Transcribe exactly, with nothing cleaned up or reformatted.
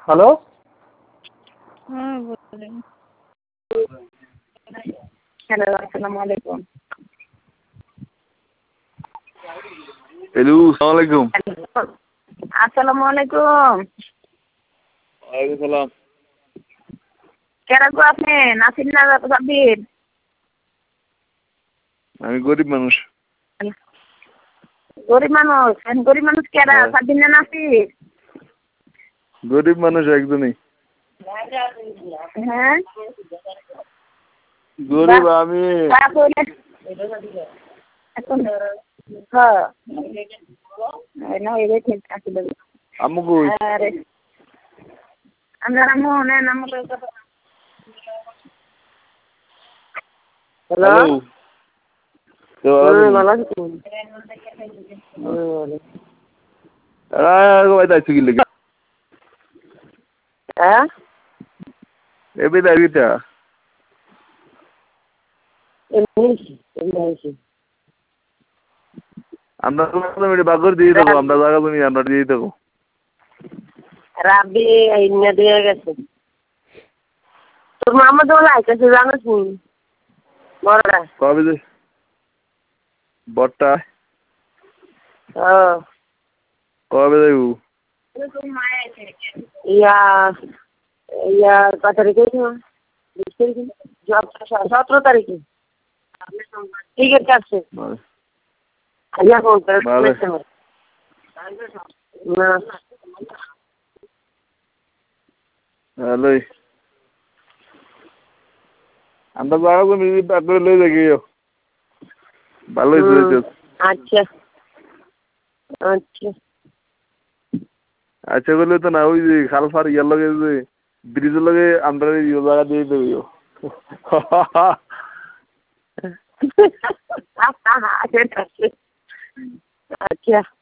Hello. হ্যাঁ বলেন। Hello, আসসালামু আলাইকুম। হ্যালো, আসসালামু আলাইকুম। আসসালামু আলাইকুম। ওয়ালাইকুম সালাম। কেরা গো আপনি? নাসির না সাব্বির? আমি গরিব মানুষ। গরিব মানুষ? গরিব মানুষ কেরা? সাব্বির না নাসির? গরিব মানুষ একজনই। হ্যাঁ গরিব আমি। আম্মু কই? আমরা আম্মু নেন আম্মু। হ্যালো, ভালো আছেন? হ্যাঁ এবার দাঁড়িয়েটা আমরা বাগর দিয়ে দেবো, আমরা জায়গা জমি আমরা দিয়ে দেবো। রাবি আইনা দিয়ে গেছে। তোর মামা দোলা আইতেছে জানিস নি? বড়রা কবে যে বটটা কবে যাইব? ইয়া ইয়া কত তারিখে? সতেরো তারিখে টিকিট কাটছে। হ্যালোই আমরা জায়গা জমি বাগর লয়ে যাই গিয়ে ভালো হয়েছে। আচ্ছা আচ্ছা আচ্ছা বললে তো না, ওই যে খাল ফার ইয়ার লগে যে ব্রিজের লগে আমরা জায়গা দিয়ে দেবো। আচ্ছা